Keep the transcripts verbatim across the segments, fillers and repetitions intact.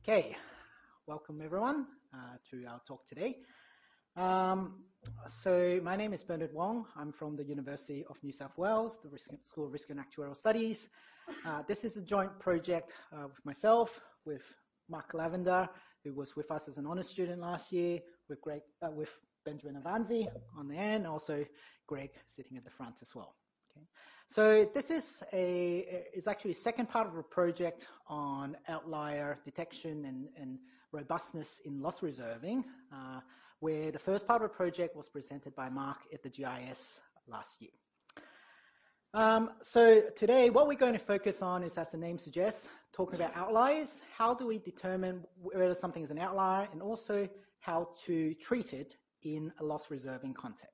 Okay, welcome everyone uh, to our talk today. Um, so my name is Bernard Wong. I'm from the University of New South Wales, the Risk, School of Risk and Actuarial Studies. Uh, this is a joint project uh, with myself, with Mark Lavender, who was with us as an honours student last year, with Greg, uh, with Benjamin Avanzi on the end, also Greg sitting at the front as well. Okay. So this is a is actually a second part of a project on outlier detection and, and robustness in loss reserving, uh, where the first part of the project was presented by Mark at the G I S last year. Um, so today what we're going to focus on is, as the name suggests, talking about outliers. How do we determine whether something is an outlier, and also how to treat it in a loss reserving context.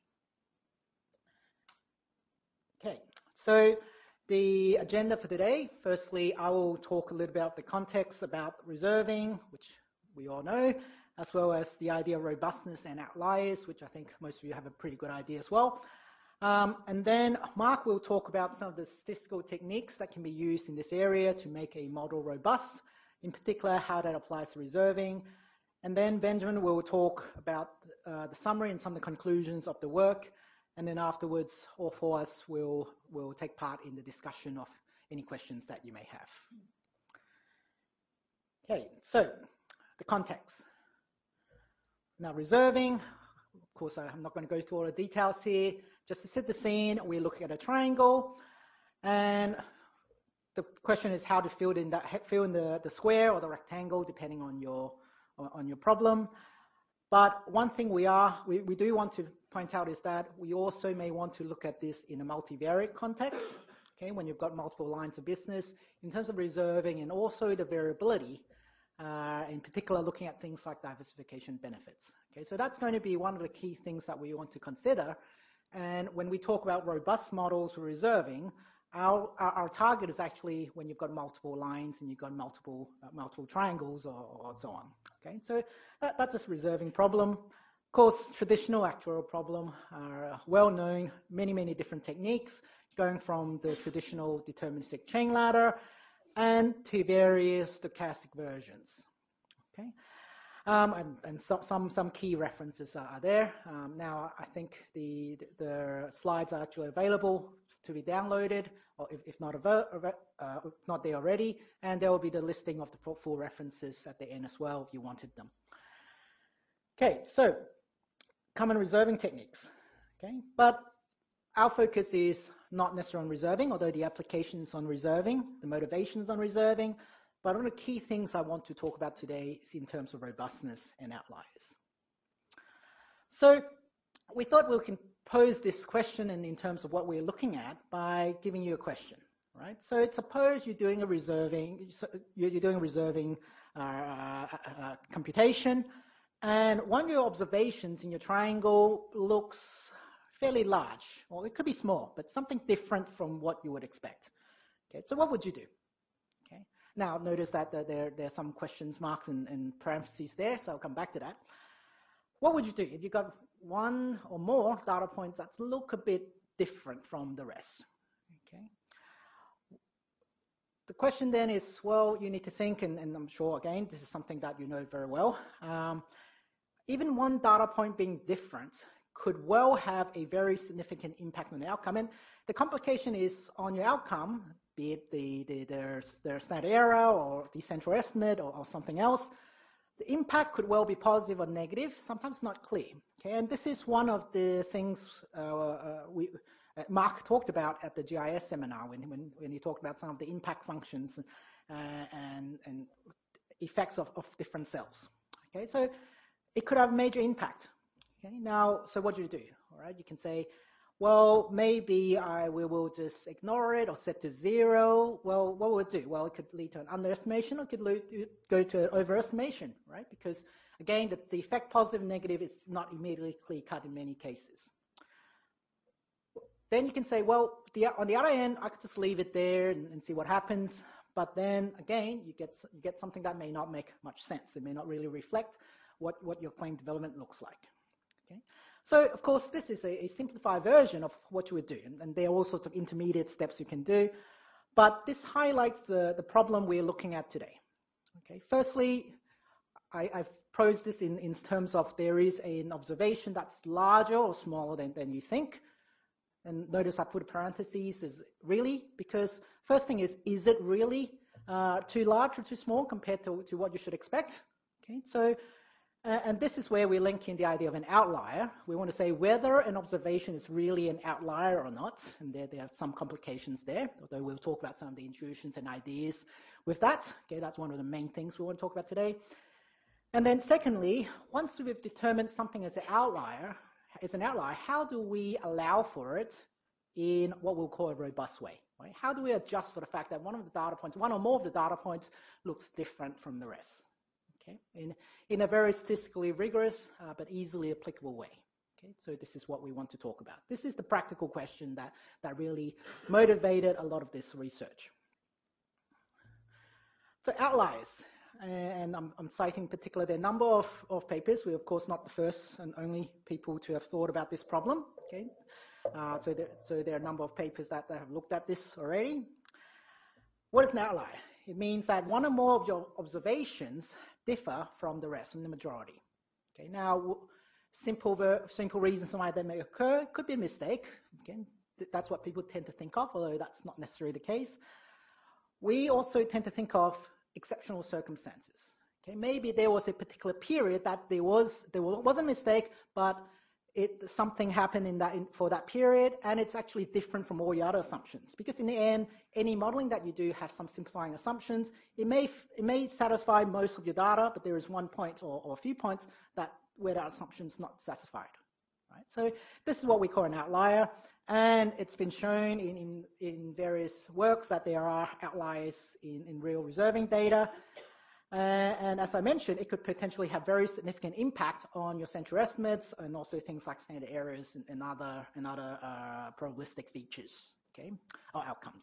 Okay, so the agenda for today, firstly, I will talk a little about the context about reserving, which we all know, as well as the idea of robustness and outliers, which I think most of you have a pretty good idea as well. Um, and then Mark will talk about some of the statistical techniques that can be used in this area to make a model robust, in particular how that applies to reserving. And then Benjamin will talk about uh, the summary and some of the conclusions of the work. And then afterwards, all four of us will, will take part in the discussion of any questions that you may have. Okay, so the context. Now, reserving, of course, I'm not going to go through all the details here. Just to set the scene, we're looking at a triangle. And the question is how to fill in, that, fill in the, the square or the rectangle, depending on your, on your problem. But one thing we are, we, we do want to point out is that we also may want to look at this in a multivariate context, okay, when you've got multiple lines of business, in terms of reserving and also the variability, uh, in particular looking at things like diversification benefits. Okay, so that's going to be one of the key things that we want to consider. And when we talk about robust models for reserving, our, our, our target is actually when you've got multiple lines and you've got multiple, uh, multiple triangles or, or so on. Okay, so that, that's a reserving problem. Of course, traditional actuarial problem are well known, many, many different techniques, going from the traditional deterministic chain ladder and to various stochastic versions. Okay, um, and, and so, some, some key references are there. Um, now, I think the, the slides are actually available to be downloaded, or if, if not, uh, if not there already, and there will be the listing of the full references at the end as well if you wanted them. Okay, so common reserving techniques. Okay, but our focus is not necessarily on reserving, although the application is on reserving, the motivations on reserving, but one of the key things I want to talk about today is in terms of robustness and outliers. So we thought we can pose this question in, in terms of what we're looking at by giving you a question, right? So suppose you're doing a reserving, you're doing a reserving uh, uh, uh, computation, and one of your observations in your triangle looks fairly large, or it could be small, but something different from what you would expect. Okay, so what would you do? Okay, now notice that there, there are some questions marks and, and parentheses there, so I'll come back to that. What would you do if you got one or more data points that look a bit different from the rest? Okay. The question then is, well, you need to think, and, and I'm sure, again, this is something that you know very well. Um, even one data point being different could well have a very significant impact on the outcome. And the complication is on your outcome, be it the, the, their, their standard error or the central estimate or, or something else. The impact could well be positive or negative, sometimes not clear. Okay, and this is one of the things uh, uh, we, uh, Mark talked about at the G I S seminar when, when, when he talked about some of the impact functions uh, and, and effects of, of different cells. Okay, so it could have a major impact. Okay, now, so what do you do? All right, you can say, well, maybe I we will just ignore it or set to zero. Well, what would it do? Well, it could lead to an underestimation, or it could lead to, go to an overestimation, right? Because, again, the, the effect positive and negative is not immediately clear-cut in many cases. Then you can say, well, the, on the other end, I could just leave it there and, and see what happens. But then, again, you get, you get something that may not make much sense. It may not really reflect what, what your claim development looks like. Okay? So, of course, this is a, a simplified version of what you would do, and, and there are all sorts of intermediate steps you can do. But this highlights the, the problem we're looking at today. Okay, firstly, I, I've posed this in, in terms of there is an observation that's larger or smaller than, than you think. And notice I put parentheses as really, because first thing is, is it really uh, too large or too small compared to, to what you should expect? Okay, so, uh, and this is where we link in the idea of an outlier. We want to say whether an observation is really an outlier or not, and there, there are some complications there, although we'll talk about some of the intuitions and ideas with that. Okay, that's one of the main things we want to talk about today. And then secondly, once we've determined something as an outlier, as an outlier, how do we allow for it in what we'll call a robust way? Right? How do we adjust for the fact that one of the data points, one or more of the data points looks different from the rest? Okay, in, in a very statistically rigorous uh, but easily applicable way. Okay, so this is what we want to talk about. This is the practical question that, that really motivated a lot of this research. So outliers. And I'm, I'm citing particularly the number of, of papers. We're, of course, not the first and only people to have thought about this problem. Okay, uh, so, there, so there are a number of papers that, that have looked at this already. What is an outlier? It means that one or more of your observations differ from the rest, from the majority. Okay, now, simple, simple reasons why they may occur could be a mistake. Okay, that's what people tend to think of, although that's not necessarily the case. We also tend to think of exceptional circumstances. Okay, maybe there was a particular period that there was there was a mistake, but it something happened in that in, for that period, and it's actually different from all your other assumptions. Because in the end, any modeling that you do has some simplifying assumptions. It may it may satisfy most of your data, but there is one point or, or a few points that where that assumption is not satisfied. Right. So this is what we call an outlier. And it's been shown in, in, in various works that there are outliers in, in real reserving data. Uh, and as I mentioned, it could potentially have very significant impact on your central estimates and also things like standard errors and, and other, and other uh, probabilistic features, okay, or outcomes.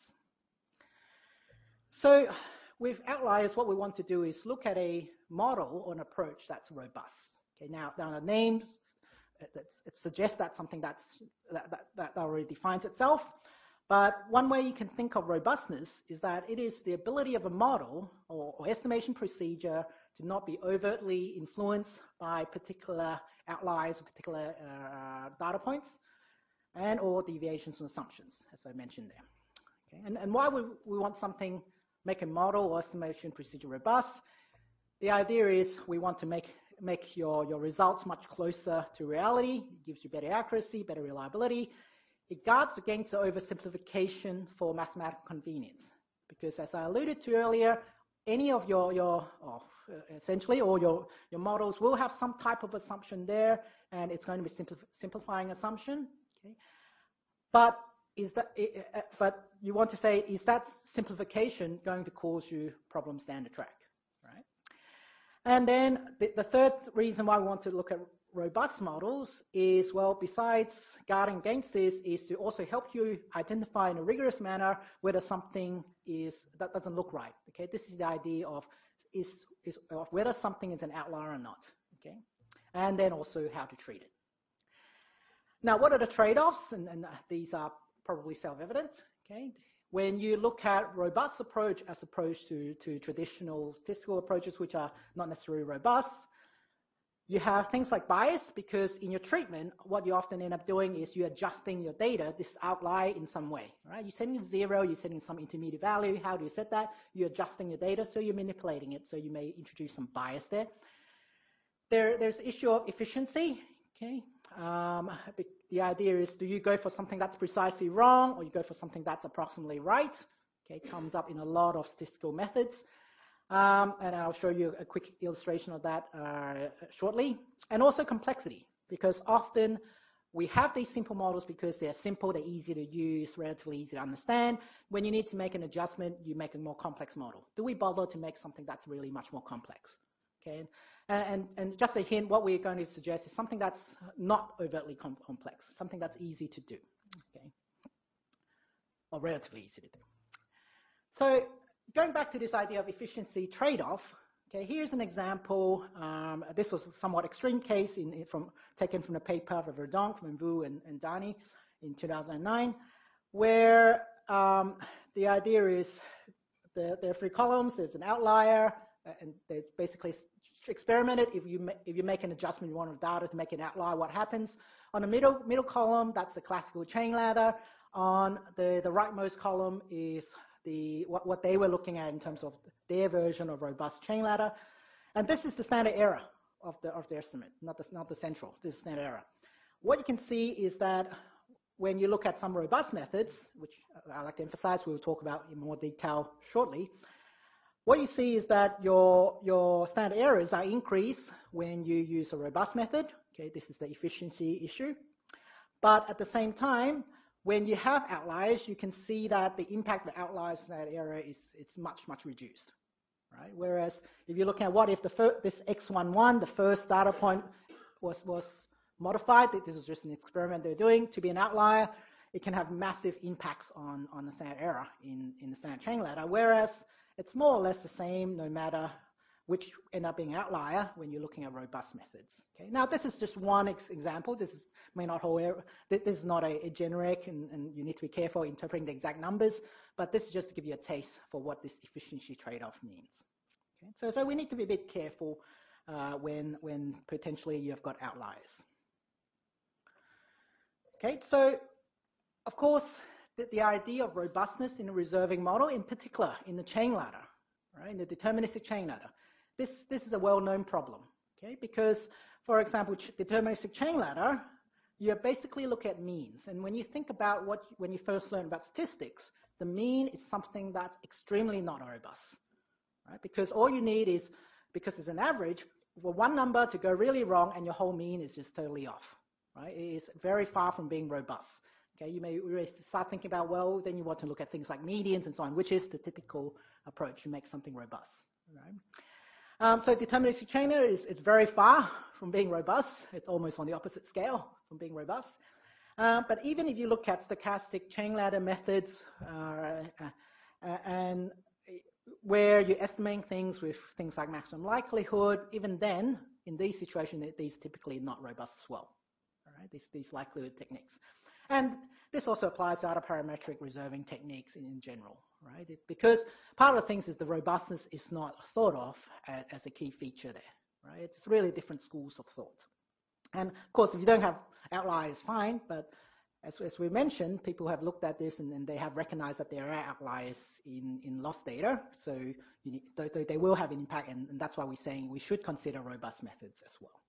So with outliers, what we want to do is look at a model or an approach that's robust. Okay, now, now the names, It, it suggests that something that's, that, that, that already defines itself. But one way you can think of robustness is that it is the ability of a model or, or estimation procedure to not be overtly influenced by particular outliers or particular uh, data points and or deviations and assumptions, as I mentioned there. Okay? And, and why we, we want something, make a model or estimation procedure robust? The idea is we want to make make your, your results much closer to reality. It gives you better accuracy, better reliability. It guards against the oversimplification for mathematical convenience. Because as I alluded to earlier, any of your, your oh, essentially all your, your models will have some type of assumption there, and it's going to be simplif simplifying assumption. Okay? But, is that, uh, but you want to say, is that simplification going to cause you problems down the track? Right? And then the, the third reason why we want to look at robust models is, well, besides guarding against this, is to also help you identify in a rigorous manner whether something is that doesn't look right. Okay, this is the idea of is is of whether something is an outlier or not. Okay, and then also how to treat it. Now, what are the trade-offs? And, and these are probably self-evident. Okay. When you look at robust approach as opposed to, to traditional statistical approaches, which are not necessarily robust, you have things like bias, because in your treatment, what you often end up doing is you're adjusting your data, this outlier in some way, right? You're setting zero, you're setting some intermediate value. How do you set that? You're adjusting your data, so you're manipulating it, so you may introduce some bias there. There there's the issue of efficiency, okay? Um, the idea is, do you go for something that's precisely wrong, or you go for something that's approximately right? Okay, it comes up in a lot of statistical methods. Um, and I'll show you a quick illustration of that uh, shortly. And also complexity, because often we have these simple models because they're simple, they're easy to use, relatively easy to understand. When you need to make an adjustment, you make a more complex model. Do we bother to make something that's really much more complex? Okay, and, and, and just a hint, what we're going to suggest is something that's not overtly com complex, something that's easy to do, okay, or relatively easy to do. So going back to this idea of efficiency trade-off, okay, here's an example. Um, this was a somewhat extreme case in, in from, taken from a paper of Verdonk, from Vu and, and Dani in two thousand nine, where um, the idea is the, there are three columns. There's an outlier, and they basically experimented. If you, if you make an adjustment, you want the data to make an outlier, what happens? On the middle, middle column, that's the classical chain ladder. On the, the rightmost column is the, what, what they were looking at in terms of their version of robust chain ladder. And this is the standard error of the, of the estimate, not the, not the central, this is standard error. What you can see is that when you look at some robust methods, which I like to emphasize, we'll talk about in more detail shortly, what you see is that your, your standard errors are increased when you use a robust method. Okay, this is the efficiency issue. But at the same time, when you have outliers, you can see that the impact of outliers standard error is it's much, much reduced. Right? Whereas if you look at what if the fir this X eleven, the first data point was, was modified, this is just an experiment they're doing, to be an outlier, it can have massive impacts on, on the standard error in, in the standard chain ladder, whereas it's more or less the same no matter which end up being outlier when you're looking at robust methods. Okay? Now, this is just one ex example. This is, may not hold, this is not a, a generic, and, and you need to be careful interpreting the exact numbers, but this is just to give you a taste for what this efficiency trade-off means. Okay? So, so we need to be a bit careful uh, when, when potentially you've got outliers. Okay, so of course, the, the idea of robustness in a reserving model, in particular in the chain ladder, right, in the deterministic chain ladder, this, this is a well-known problem, okay, because, for example, deterministic chain ladder, you basically look at means, and when you think about what, when you first learn about statistics, the mean is something that's extremely not robust, right, because all you need is, because it's an average, for one number to go really wrong and your whole mean is just totally off. Right? It is very far from being robust. Okay, you may really start thinking about, well, then you want to look at things like medians and so on, which is the typical approach to make something robust. Right? Um, so deterministic chain ladder is, is very far from being robust. It's almost on the opposite scale from being robust. Uh, but even if you look at stochastic chain ladder methods uh, uh, and where you're estimating things with things like maximum likelihood, even then, in these situations, these typically not robust as well. Right, these, these likelihood techniques. And this also applies to other parametric reserving techniques in, in general, right? It, because part of the things is the robustness is not thought of as, as a key feature there, right? It's really different schools of thought. And of course, if you don't have outliers, fine, but as, as we mentioned, people have looked at this and, and they have recognized that there are outliers in, in loss data, so you need, they, they will have an impact, and, and that's why we're saying we should consider robust methods as well.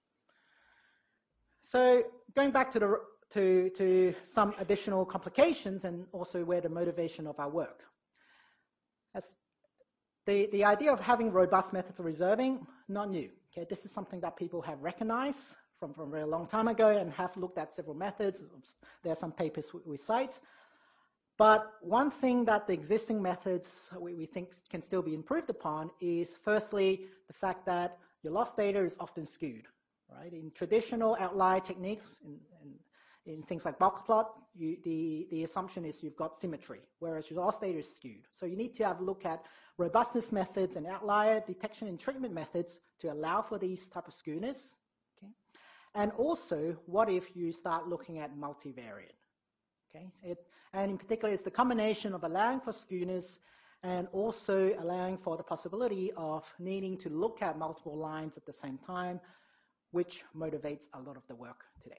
So going back to, the, to, to some additional complications and also where the motivation of our work. As the, the idea of having robust methods of reserving, not new. Okay, this is something that people have recognized from, from a very long time ago and have looked at several methods. There are some papers we, we cite. But one thing that the existing methods we, we think can still be improved upon is firstly the fact that your loss data is often skewed. Right? In traditional outlier techniques, in, in, in things like box plot, you, the, the assumption is you've got symmetry, whereas your loss data is skewed. So you need to have a look at robustness methods and outlier detection and treatment methods to allow for these type of skewness. Okay? And also, what if you start looking at multivariate? Okay? It, and in particular, it's the combination of allowing for skewness and also allowing for the possibility of needing to look at multiple lines at the same time, which motivates a lot of the work today.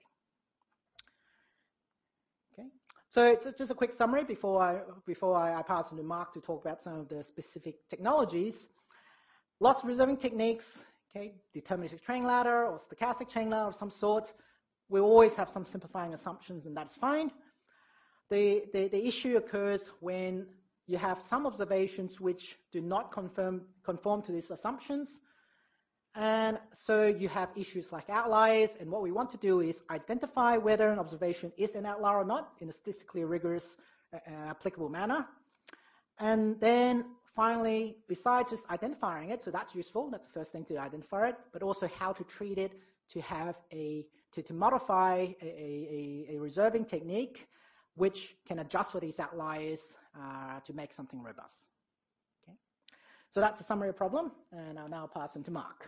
Okay, so just a quick summary before I, before I pass on to Mark to talk about some of the specific technologies. Loss reserving techniques, okay, deterministic chain ladder or stochastic chain ladder of some sort, we always have some simplifying assumptions, and that's fine. The, the, the issue occurs when you have some observations which do not confirm, conform to these assumptions. And so you have issues like outliers, and what we want to do is identify whether an observation is an outlier or not in a statistically rigorous, uh, applicable manner. And then finally, besides just identifying it, so that's useful, that's the first thing to identify it, but also how to treat it to have a, to, to modify a, a, a reserving technique which can adjust for these outliers uh, to make something robust. Okay. So that's the summary of the problem, and I'll now pass on to Mark.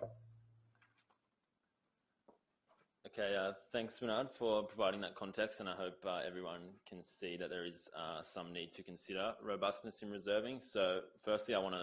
Okay, uh, thanks, Bernard, for providing that context, and I hope uh, everyone can see that there is uh, some need to consider robustness in reserving. So firstly, I want to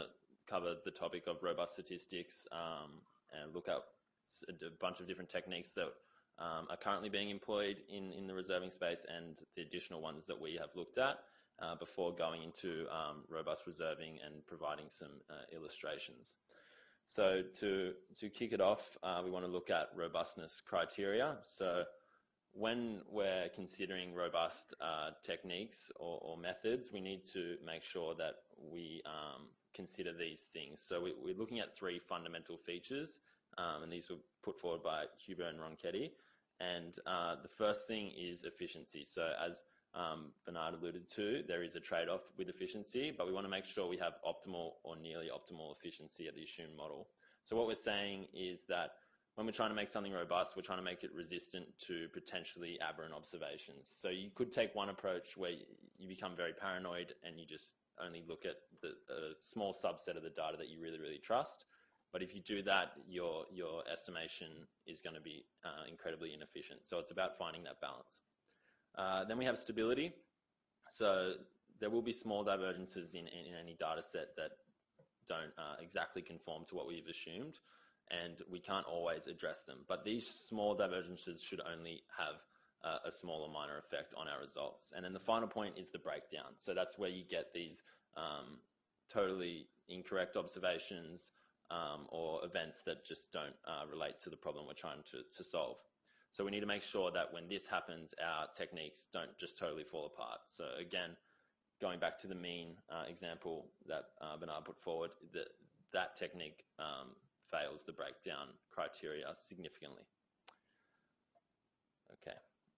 cover the topic of robust statistics um, and look at a bunch of different techniques that um, are currently being employed in, in the reserving space and the additional ones that we have looked at uh, before going into um, robust reserving and providing some uh, illustrations. So to, to kick it off, uh, we want to look at robustness criteria. So when we're considering robust uh, techniques or, or methods, we need to make sure that we um, consider these things. So we, we're looking at three fundamental features, um, and these were put forward by Huber and Ronchetti. And uh, the first thing is efficiency. So as um, Bernard alluded to, there is a trade-off with efficiency, but we want to make sure we have optimal or nearly optimal efficiency at the assumed model. So what we're saying is that when we're trying to make something robust, we're trying to make it resistant to potentially aberrant observations. So you could take one approach where you become very paranoid and you just only look at the, a small subset of the data that you really, really trust. But if you do that, your, your estimation is going to be uh, incredibly inefficient. So it's about finding that balance. Uh, then we have stability. So there will be small divergences in, in, in any data set that don't uh, exactly conform to what we've assumed, and we can't always address them. But these small divergences should only have uh, a small or minor effect on our results. And then the final point is the breakdown. So that's where you get these um, totally incorrect observations um, or events that just don't uh, relate to the problem we're trying to, to solve. So we need to make sure that when this happens, our techniques don't just totally fall apart. So again, going back to the mean uh, example that uh, Bernard put forward, that, that technique um, fails the breakdown criteria significantly. Okay,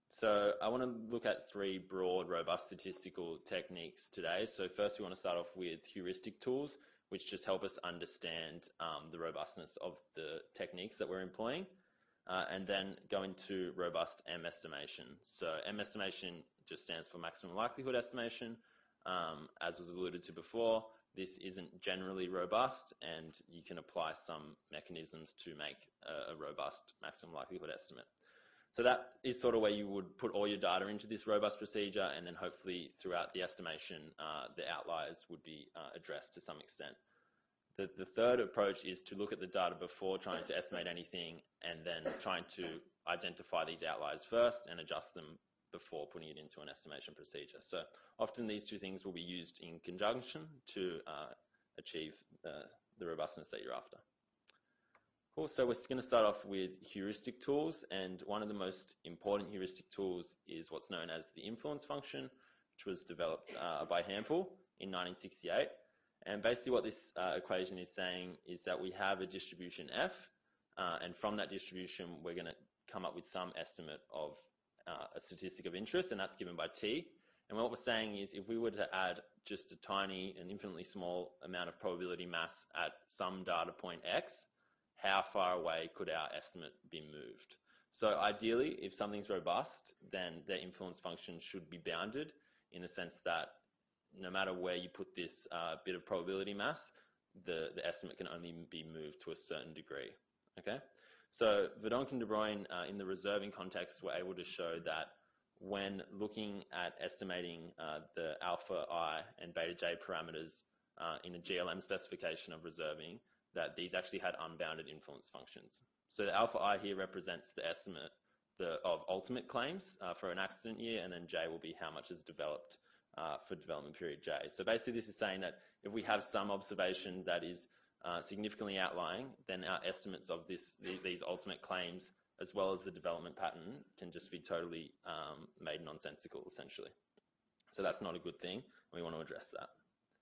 so I want to look at three broad, robust statistical techniques today. So first we want to start off with heuristic tools, which just help us understand um, the robustness of the techniques that we're employing, uh, and then go into robust M estimation. So M estimation just stands for maximum likelihood estimation. Um, as was alluded to before, this isn't generally robust, and you can apply some mechanisms to make a, a robust maximum likelihood estimate. So that is sort of where you would put all your data into this robust procedure, and then hopefully throughout the estimation, uh, the outliers would be uh, addressed to some extent. The, the third approach is to look at the data before trying to estimate anything, and then trying to identify these outliers first and adjust them before putting it into an estimation procedure. So often these two things will be used in conjunction to uh, achieve uh, the robustness that you're after. Cool, so we're going to start off with heuristic tools, and one of the most important heuristic tools is what's known as the influence function, which was developed uh, by Hampel in nineteen sixty-eight. And basically what this uh, equation is saying is that we have a distribution F, uh, and from that distribution we're going to come up with some estimate of Uh, a statistic of interest, and that's given by T. And what we're saying is if we were to add just a tiny and infinitely small amount of probability mass at some data point X, how far away could our estimate be moved? So ideally, if something's robust, then the influence function should be bounded in the sense that no matter where you put this uh, bit of probability mass, the, the estimate can only be moved to a certain degree. Okay? So Verdonk and De Bruyne, uh, in the reserving context, were able to show that when looking at estimating uh, the alpha I and beta J parameters uh, in a G L M specification of reserving, that these actually had unbounded influence functions. So the alpha I here represents the estimate the, of ultimate claims uh, for an accident year, and then J will be how much is developed uh, for development period J. So basically this is saying that if we have some observation that is Uh, significantly outlying, then our estimates of this, the, these ultimate claims, as well as the development pattern, can just be totally um, made nonsensical, essentially. So that's not a good thing, and we want to address that.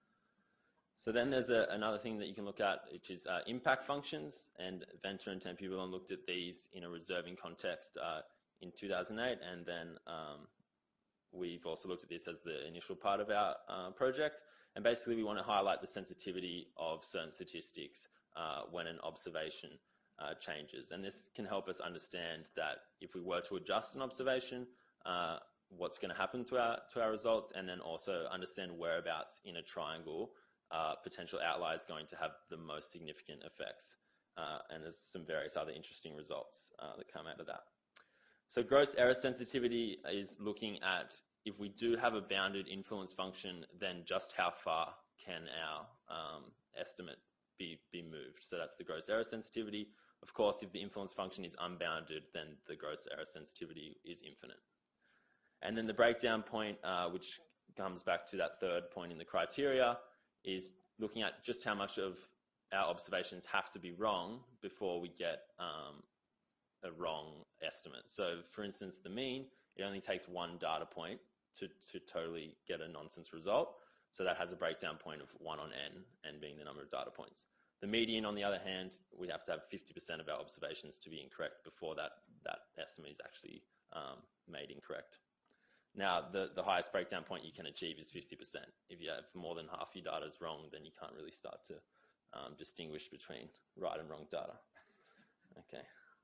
So then there's a, another thing that you can look at, which is uh, impact functions, and Venter and Tempubulon looked at these in a reserving context uh, in two thousand eight, and then um, we've also looked at this as the initial part of our uh, project. And basically we want to highlight the sensitivity of certain statistics uh, when an observation uh, changes. And this can help us understand that if we were to adjust an observation, uh, what's going to happen to our, to our results, and then also understand whereabouts in a triangle uh, potential outliers going to have the most significant effects. Uh, and there's some various other interesting results uh, that come out of that. So gross error sensitivity is looking at if we do have a bounded influence function, then just how far can our um, estimate be, be moved. So that's the gross error sensitivity. Of course, if the influence function is unbounded, then the gross error sensitivity is infinite. And then the breakdown point, uh, which comes back to that third point in the criteria, is looking at just how much of our observations have to be wrong before we get um, a wrong estimate. So for instance, the mean, it only takes one data point to, to totally get a nonsense result. So that has a breakdown point of one on n, n being the number of data points. The median, on the other hand, we have to have fifty percent of our observations to be incorrect before that, that estimate is actually um, made incorrect. Now, the, the highest breakdown point you can achieve is fifty percent. If you have more than half your data is wrong, then you can't really start to um, distinguish between right and wrong data. Okay.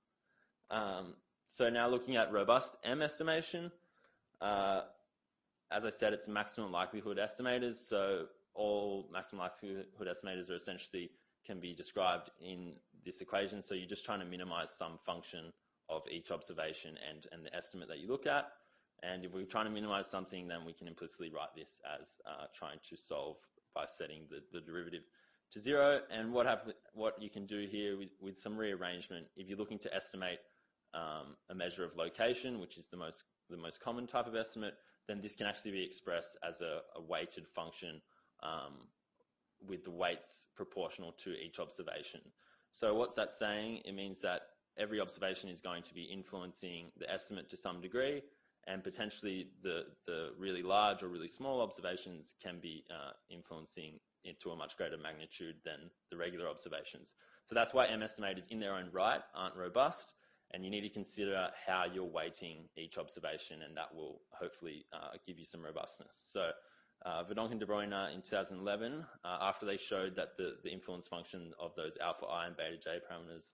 Um, so now looking at robust M estimation, uh, as I said, it's maximum likelihood estimators. So all maximum likelihood estimators are essentially can be described in this equation. So you're just trying to minimize some function of each observation and, and the estimate that you look at. And if we're trying to minimize something, then we can implicitly write this as uh, trying to solve by setting the, the derivative to zero. And what, have, what you can do here with, with some rearrangement, if you're looking to estimate um, a measure of location, which is the most, the most common type of estimate, then this can actually be expressed as a, a weighted function um, with the weights proportional to each observation. So what's that saying? It means that every observation is going to be influencing the estimate to some degree, and potentially the, the really large or really small observations can be uh, influencing it to a much greater magnitude than the regular observations. So that's why M estimators in their own right aren't robust, and you need to consider how you're weighting each observation, and that will hopefully uh, give you some robustness. So uh, Verdonk and De Bruyne in two thousand eleven, uh, after they showed that the, the influence function of those alpha I and beta J parameters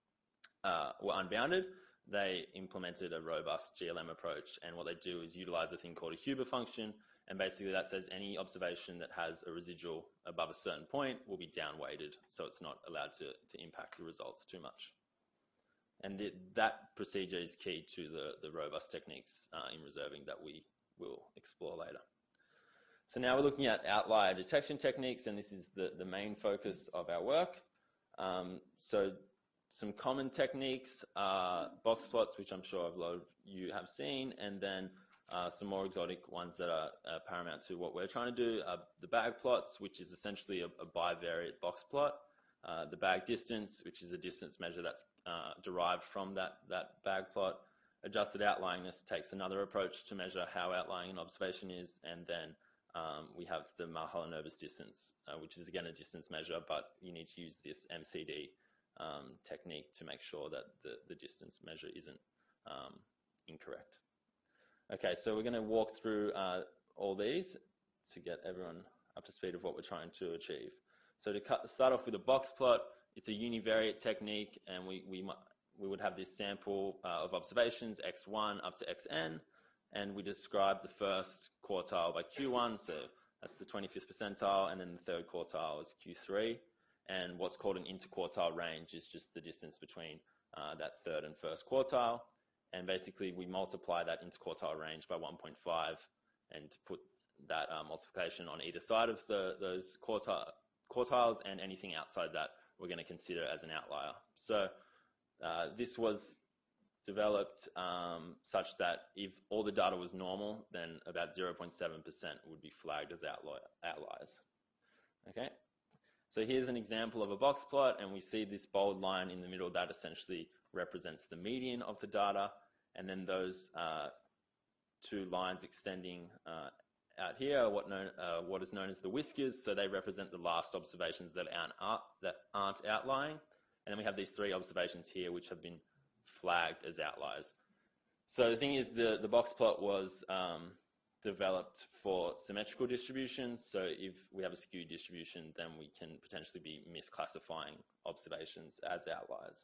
uh, were unbounded, they implemented a robust G L M approach, and what they do is utilize a thing called a Huber function, and basically that says any observation that has a residual above a certain point will be down-weighted, so it's not allowed to, to impact the results too much. And the, that procedure is key to the, the robust techniques uh, in reserving that we will explore later. So now we're looking at outlier detection techniques, and this is the, the main focus of our work. Um, so some common techniques are box plots, which I'm sure a lot of you have seen, and then uh, some more exotic ones that are uh, paramount to what we're trying to do are the bag plots, which is essentially a, a bivariate box plot. Uh, the bag distance, which is a distance measure that's uh, derived from that, that bag plot. Adjusted outlyingness takes another approach to measure how outlying an observation is, and then um, we have the Mahalanobis distance, uh, which is again a distance measure, but you need to use this M C D um, technique to make sure that the, the distance measure isn't um, incorrect. Okay, so we're going to walk through uh, all these to get everyone up to speed of what we're trying to achieve. So to cut, start off with a box plot, it's a univariate technique, and we, we, we would have this sample uh, of observations, x one up to xn, and we describe the first quartile by q one, so that's the twenty-fifth percentile, and then the third quartile is q three, and what's called an interquartile range is just the distance between uh, that third and first quartile, and basically we multiply that interquartile range by one point five and put that uh, multiplication on either side of the, those quartile, quartiles, and anything outside that we're going to consider as an outlier. So uh, this was developed um, such that if all the data was normal, then about zero point seven percent would be flagged as outliers. Okay, so here's an example of a box plot, and we see this bold line in the middle that essentially represents the median of the data, and then those uh, two lines extending uh, out here are what, known, uh, what is known as the whiskers, so they represent the last observations that aren't, that aren't outlying. And then we have these three observations here which have been flagged as outliers. So the thing is, the, the box plot was um, developed for symmetrical distributions, so if we have a skewed distribution, then we can potentially be misclassifying observations as outliers.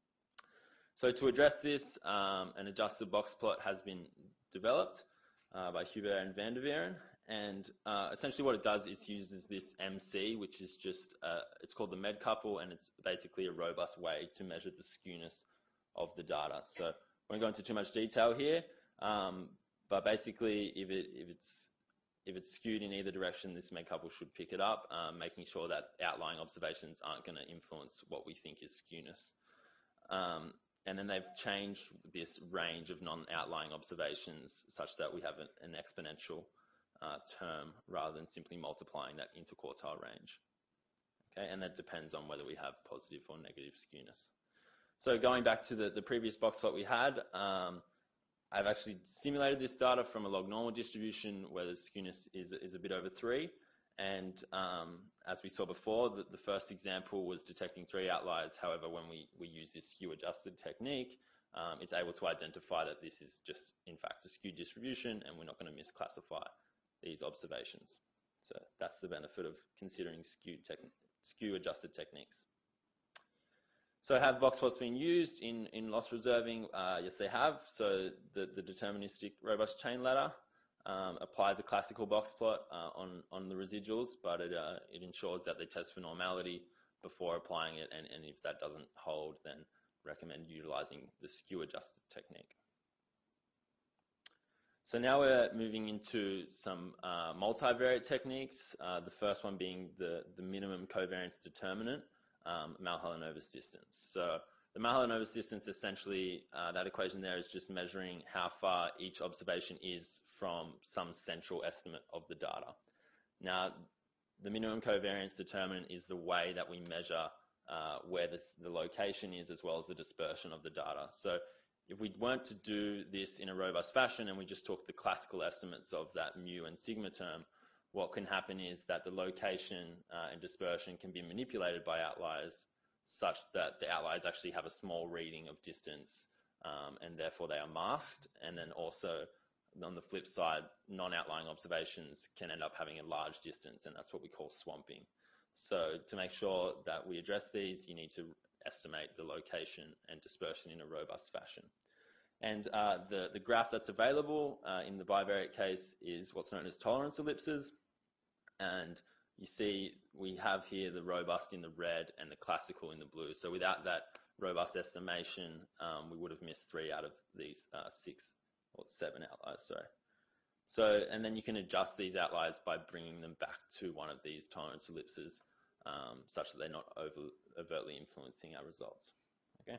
So to address this, um, an adjusted box plot has been developed Uh, by Huber and Van der Veeren, and uh, essentially what it does is uses this M C, which is just, uh, it's called the med couple, and it's basically a robust way to measure the skewness of the data. So I won't go into too much detail here, um, but basically if, it, if it's if it's skewed in either direction, this Med couple should pick it up, um, making sure that outlying observations aren't going to influence what we think is skewness. Um, and then they've changed this range of non-outlying observations such that we have an, an exponential uh, term rather than simply multiplying that interquartile range. Okay, and that depends on whether we have positive or negative skewness. So going back to the, the previous box plot we had, um, I've actually simulated this data from a log normal distribution where the skewness is, is a bit over three. And um, as we saw before, the, the first example was detecting three outliers. However, when we, we use this skew adjusted technique, um, it's able to identify that this is just, in fact, a skewed distribution, and we're not going to misclassify these observations. So that's the benefit of considering skewed skew adjusted techniques. So have box plots been used in, in loss reserving? Uh, yes, they have. So the, the deterministic robust chain ladder um, applies a classical box plot uh, on, on the residuals, but it, uh, it ensures that they test for normality before applying it, and, and if that doesn't hold, then recommend utilizing the skew adjusted technique. So now we're moving into some uh, multivariate techniques, uh, the first one being the, the minimum covariance determinant. Um, Malhelin-Ovas distance. So the Malhelin-Ovas distance, essentially, uh, that equation there is just measuring how far each observation is from some central estimate of the data. Now, the minimum covariance determinant is the way that we measure uh, where this, the location is as well as the dispersion of the data. So if we weren't to do this in a robust fashion and we just took the classical estimates of that mu and sigma term, what can happen is that the location uh, and dispersion can be manipulated by outliers such that the outliers actually have a small reading of distance um, and therefore they are masked. And then also on the flip side, non-outlying observations can end up having a large distance, and that's what we call swamping. So to make sure that we address these, you need to estimate the location and dispersion in a robust fashion. And uh, the, the graph that's available uh, in the bivariate case is what's known as tolerance ellipses. And you see we have here the robust in the red and the classical in the blue. So without that robust estimation, um, we would have missed three out of these uh, six or seven outliers, sorry. So, and then you can adjust these outliers by bringing them back to one of these tolerance ellipses um, such that they're not over, overtly influencing our results, okay?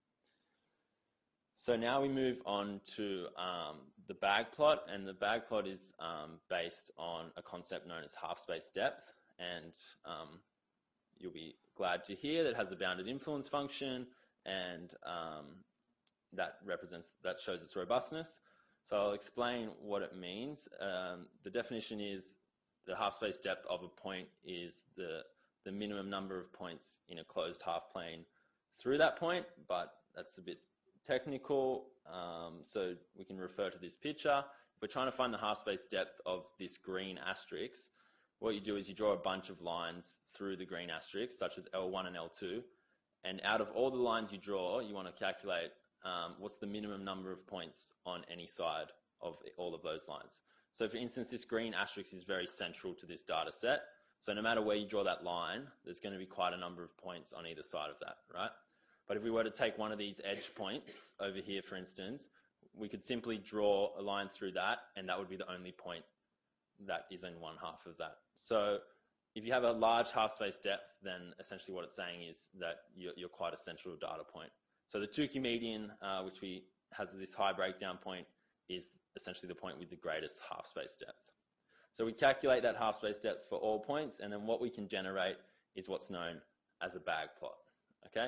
So now we move on to um, the bag plot, and the bag plot is um, based on a concept known as half-space depth, and um, you'll be glad to hear that it has a bounded influence function, and um, that represents, that shows its robustness. So I'll explain what it means. Um, the definition is the half-space depth of a point is the, the minimum number of points in a closed half plane through that point, but that's a bit technical, um, so we can refer to this picture. If we're trying to find the half-space depth of this green asterisk, what you do is you draw a bunch of lines through the green asterisk, such as L one and L two, and out of all the lines you draw, you want to calculate um, what's the minimum number of points on any side of all of those lines. So for instance, this green asterisk is very central to this data set, so no matter where you draw that line, there's going to be quite a number of points on either side of that, right? But if we were to take one of these edge points over here, for instance, we could simply draw a line through that, and that would be the only point that is in one half of that. So if you have a large half-space depth, then essentially what it's saying is that you're, you're quite a central data point. So the Tukey median, uh, which we has this high breakdown point, is essentially the point with the greatest half-space depth. So we calculate that half-space depth for all points, and then what we can generate is what's known as a bag plot, okay?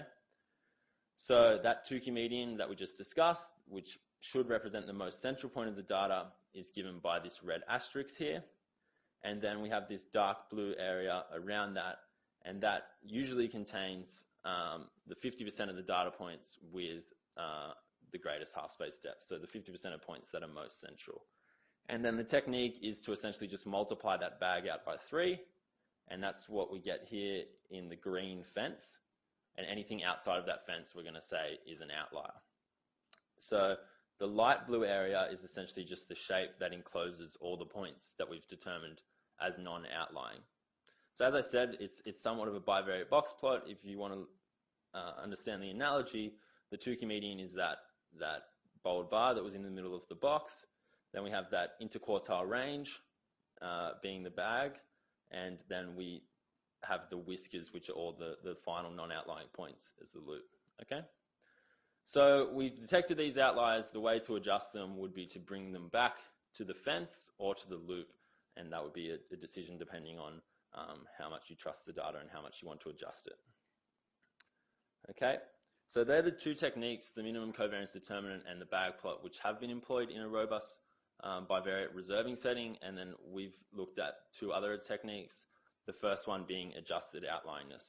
So that Tukey median that we just discussed, which should represent the most central point of the data, is given by this red asterisk here. And then we have this dark blue area around that, and that usually contains um, the fifty percent of the data points with uh, the greatest half-space depth, so the fifty percent of points that are most central. And then the technique is to essentially just multiply that bag out by three, and that's what we get here in the green fence. And anything outside of that fence we're going to say is an outlier. So the light blue area is essentially just the shape that encloses all the points that we've determined as non-outlying. So as I said, it's, it's somewhat of a bivariate box plot. If you want to uh, understand the analogy, the Tukey median is that, that bold bar that was in the middle of the box. Then we have that interquartile range, uh, being the bag, and then we have the whiskers, which are all the, the final non-outlying points as the loop, okay? So we've detected these outliers. The way to adjust them would be to bring them back to the fence or to the loop, and that would be a, a decision depending on um, how much you trust the data and how much you want to adjust it. Okay, so they're the two techniques, the minimum covariance determinant and the bag plot, which have been employed in a robust um, bivariate reserving setting, and then we've looked at two other techniques, the first one being adjusted outlyingness.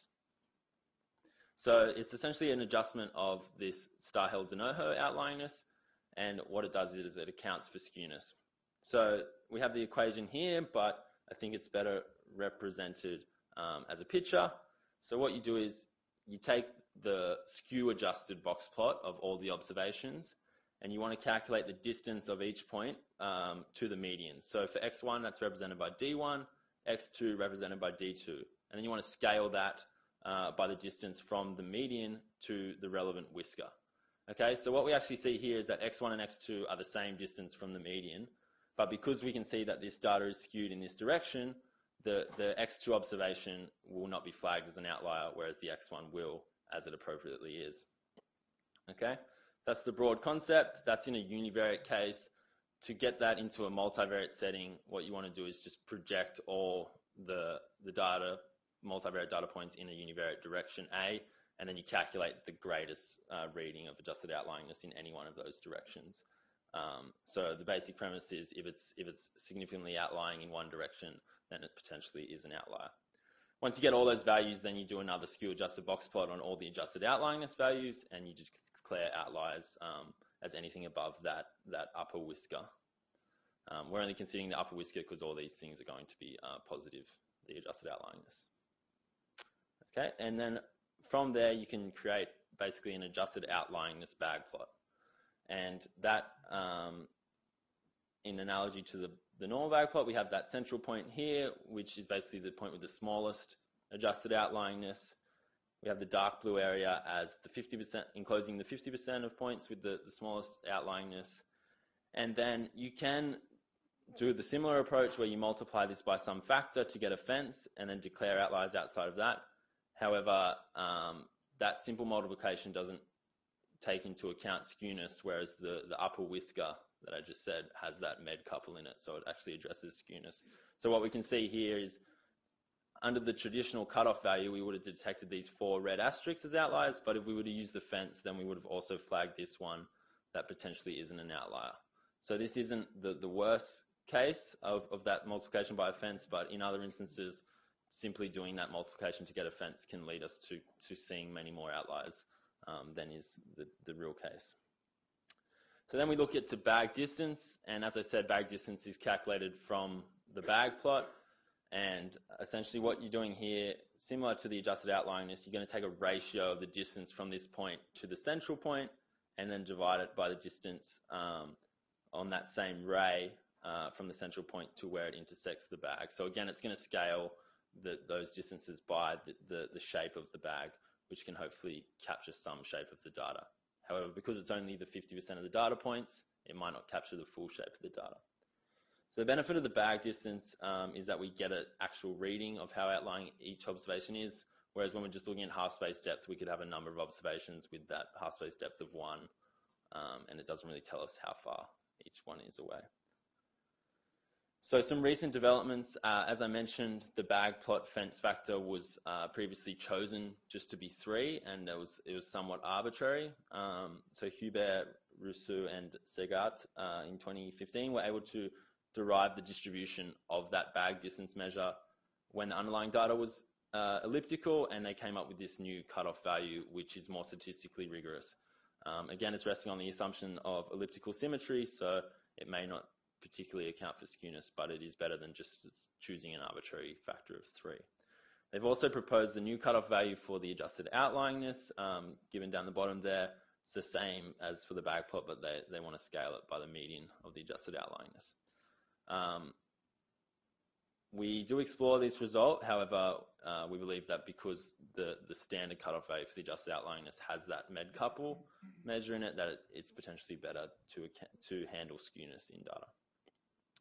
So it's essentially an adjustment of this Star-Held-de Novo outlyingness, and what it does is it accounts for skewness. So we have the equation here, but I think it's better represented um, as a picture. So what you do is you take the skew-adjusted box plot of all the observations, and you want to calculate the distance of each point um, to the median. So for x one, that's represented by d one, x two represented by d two, and then you want to scale that uh, by the distance from the median to the relevant whisker. Okay, so what we actually see here is that x one and x two are the same distance from the median, but because we can see that this data is skewed in this direction, the, the x two observation will not be flagged as an outlier, whereas the x one will, as it appropriately is. Okay, that's the broad concept. That's in a univariate case. To get that into a multivariate setting, what you want to do is just project all the, the data, multivariate data points in a univariate direction A, and then you calculate the greatest uh, reading of adjusted outlyingness in any one of those directions. Um, so the basic premise is if it's, if it's significantly outlying in one direction, then it potentially is an outlier. Once you get all those values, then you do another skew-adjusted box plot on all the adjusted outlyingness values, and you just declare outliers um, as anything above that, that upper whisker. Um, we're only considering the upper whisker because all these things are going to be uh, positive, the adjusted outlyingness. Okay, and then from there you can create basically an adjusted outlyingness bag plot. And that, um, in analogy to the, the normal bag plot, we have that central point here, which is basically the point with the smallest adjusted outlyingness. We have the dark blue area as the fifty percent, enclosing the fifty percent of points with the, the smallest outlyingness. And then you can do the similar approach where you multiply this by some factor to get a fence and then declare outliers outside of that. However, um, that simple multiplication doesn't take into account skewness, whereas the, the upper whisker that I just said has that med couple in it, so it actually addresses skewness. So what we can see here is under the traditional cutoff value, we would have detected these four red asterisks as outliers, but if we were to use the fence, then we would have also flagged this one that potentially isn't an outlier. So this isn't the, the worst case of, of that multiplication by a fence, but in other instances, simply doing that multiplication to get a fence can lead us to, to seeing many more outliers um, than is the, the real case. So then we look at to bag distance, and as I said, bag distance is calculated from the bag plot, and essentially what you're doing here, similar to the adjusted outlyingness, you're going to take a ratio of the distance from this point to the central point, and then divide it by the distance um, on that same ray uh, from the central point to where it intersects the bag. So again, it's going to scale the, those distances by the, the, the shape of the bag, which can hopefully capture some shape of the data. However, because it's only the fifty percent of the data points, it might not capture the full shape of the data. So the benefit of the bag distance um, is that we get an actual reading of how outlying each observation is, whereas when we're just looking at half-space depth, we could have a number of observations with that half-space depth of one, um, and it doesn't really tell us how far each one is away. So some recent developments, uh, as I mentioned, the bag plot fence factor was uh, previously chosen just to be three, and it was, it was somewhat arbitrary. Um, so Hubert, Rousseau, and Segart uh, in twenty fifteen were able to derive the distribution of that bag distance measure when the underlying data was uh, elliptical, and they came up with this new cutoff value, which is more statistically rigorous. Um, again, it's resting on the assumption of elliptical symmetry, so it may not particularly account for skewness, but it is better than just choosing an arbitrary factor of three. They've also proposed the new cutoff value for the adjusted outlyingness, um, given down the bottom there. It's the same as for the bag plot, but they, they want to scale it by the median of the adjusted outlyingness. Um, we do explore this result. However, uh, we believe that because the, the standard cutoff value for the adjusted outlyingness has that med couple measure in it, that it, it's potentially better to, to handle skewness in data.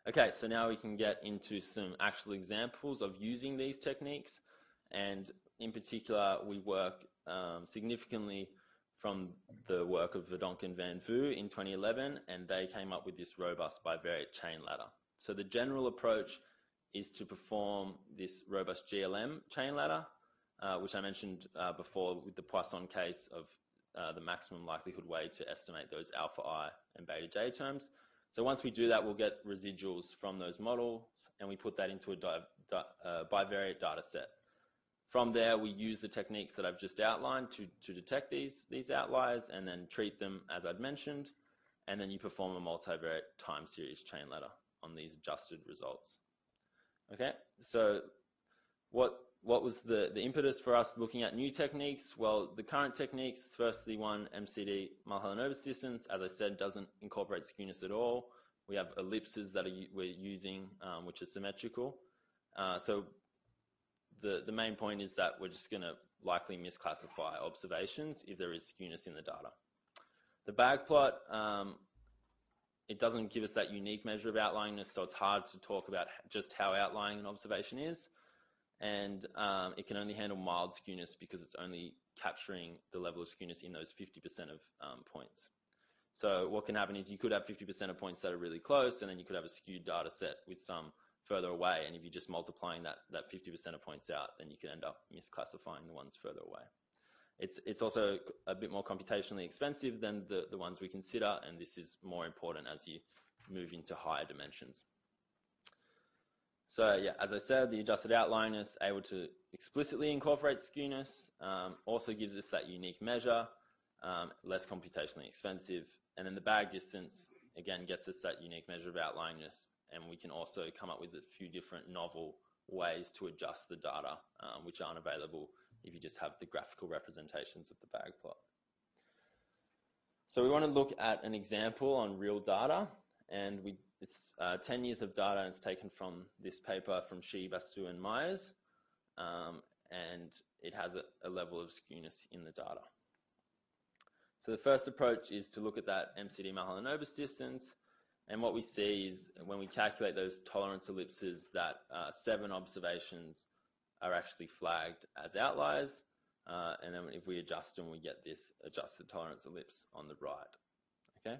Okay, so now we can get into some actual examples of using these techniques, and in particular, we work um, significantly from the work of Verdonk and Van Vu in twenty eleven, and they came up with this robust bivariate chain ladder. So the general approach is to perform this robust G L M chain ladder, uh, which I mentioned uh, before with the Poisson case of uh, the maximum likelihood way to estimate those alpha I and beta J terms. So once we do that, we'll get residuals from those models, and we put that into a di di uh, bivariate data set. From there, we use the techniques that I've just outlined to, to detect these, these outliers and then treat them as I'd mentioned, and then you perform a multivariate time series chain ladder on these adjusted results. Okay, so what, what was the, the impetus for us looking at new techniques? Well, the current techniques, firstly one, M C D Mulholland-Obers distance, as I said, doesn't incorporate skewness at all. We have ellipses that are, we're using, um, which are symmetrical. Uh, so the, the main point is that we're just going to likely misclassify observations if there is skewness in the data. The bag plot, um, it doesn't give us that unique measure of outlyingness, so it's hard to talk about just how outlying an observation is. And um, it can only handle mild skewness because it's only capturing the level of skewness in those fifty percent of um, points. So what can happen is you could have fifty percent of points that are really close, and then you could have a skewed data set with some further away. And if you're just multiplying that, that fifty percent of points out, then you can end up misclassifying the ones further away. It's, it's also a bit more computationally expensive than the, the ones we consider, and this is more important as you move into higher dimensions. So yeah, as I said, the adjusted outlierness able to explicitly incorporate skewness, um, also gives us that unique measure, um, less computationally expensive, and then the bag distance again gets us that unique measure of outlierness, and we can also come up with a few different novel ways to adjust the data, um, which aren't available if you just have the graphical representations of the bag plot. So we want to look at an example on real data, and we, it's uh, ten years of data, and it's taken from this paper from Shi, Basu, and Myers, um, and it has a, a level of skewness in the data. So the first approach is to look at that M C D Mulholland-Obers distance, and what we see is when we calculate those tolerance ellipses that uh, seven observations are actually flagged as outliers, uh, and then if we adjust them, we get this adjusted tolerance ellipse on the right. Okay.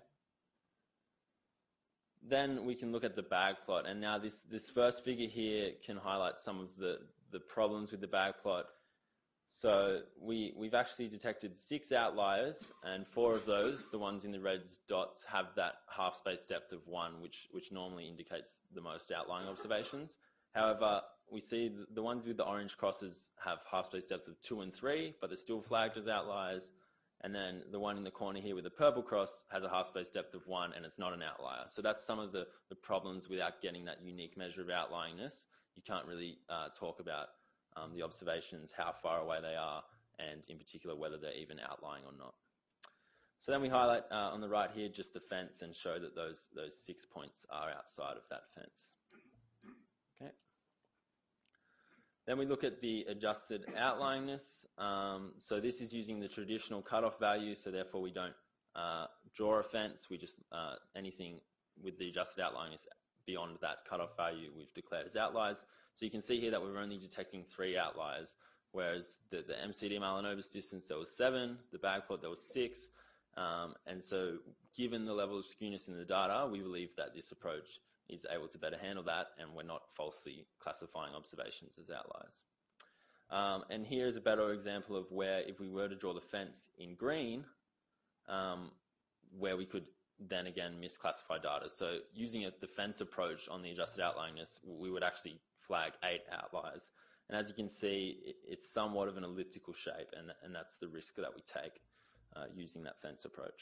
Then we can look at the bag plot, and now this this first figure here can highlight some of the the problems with the bag plot. So we we've actually detected six outliers, and four of those, the ones in the red dots, have that half space depth of one, which which normally indicates the most outlying observations. However, we see the ones with the orange crosses have half space depths of two and three, but they're still flagged as outliers. And then the one in the corner here with the purple cross has a half space depth of one, and it's not an outlier. So that's some of the, the problems without getting that unique measure of outlyingness. You can't really uh, talk about um, the observations, how far away they are, and in particular whether they're even outlying or not. So then we highlight uh, on the right here just the fence and show that those, those six points are outside of that fence. Okay. Then we look at the adjusted outlyingness. Um, so this is using the traditional cutoff value, so therefore we don't uh, draw a fence. We just, uh, anything with the adjusted outlyingness beyond that cutoff value we've declared as outliers. So you can see here that we're only detecting three outliers, whereas the, the M C D Mulholland-Obers distance, there was seven, the bag plot, there was six. Um, and so given the level of skewness in the data, we believe that this approach is able to better handle that, and we're not falsely classifying observations as outliers. Um, and here's a better example of where if we were to draw the fence in green, um, where we could then again misclassify data. So using a, the fence approach on the adjusted outlyingness, we would actually flag eight outliers. And as you can see, it, it's somewhat of an elliptical shape, and, and that's the risk that we take uh, using that fence approach.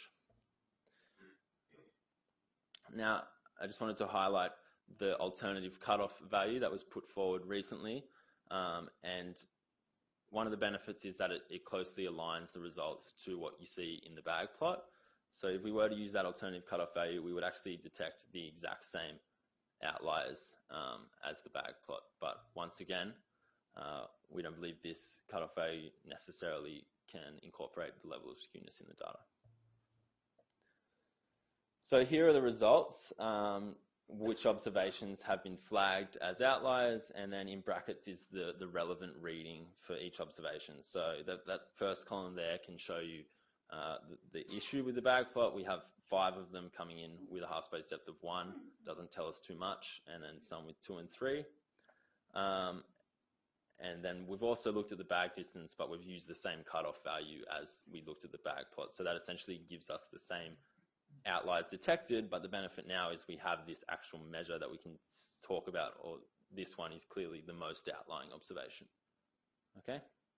Now, I just wanted to highlight the alternative cutoff value that was put forward recently. Um, and one of the benefits is that it, it closely aligns the results to what you see in the bag plot. So if we were to use that alternative cutoff value, we would actually detect the exact same outliers um, as the bag plot. But once again, uh, we don't believe this cutoff value necessarily can incorporate the level of skewness in the data. So here are the results. Um, which observations have been flagged as outliers, and then in brackets is the, the relevant reading for each observation. So that, that first column there can show you uh, the, the issue with the bag plot. We have five of them coming in with a half space depth of one, doesn't tell us too much, and then some with two and three. Um, and then we've also looked at the bag distance, but we've used the same cutoff value as we looked at the bag plot. So that essentially gives us the same outliers detected, but the benefit now is we have this actual measure that we can talk about, or this one is clearly the most outlying observation. Okay?